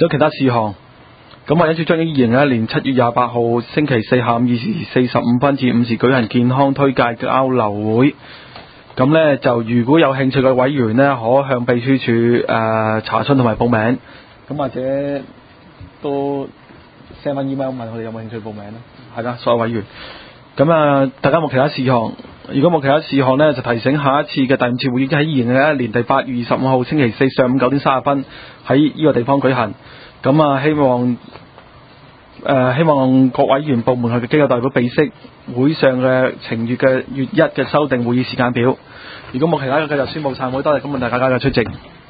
有其他事項。咁我因此將於2021年7月28號星期四下午2時45分至5時舉行健康推介交流會。咁呢，就如果有興趣嘅委員呢，可向秘書處查詢同埋報名。咁或者都 send 返 email 問我哋有冇興趣報名啦。係啦，所有委員。咁大家冇其他事項。如果冇其他事項呢，就提醒下一次嘅第5次會議喺2021年8月25號星期四上午9點30分喺呢個地方舉行。咁希望各委員部門嘅機構代表備悉會上嘅程序嘅月1嘅修訂會議時間表。如果冇其他嘅，就宣佈散會。多謝今日大家嘅出席。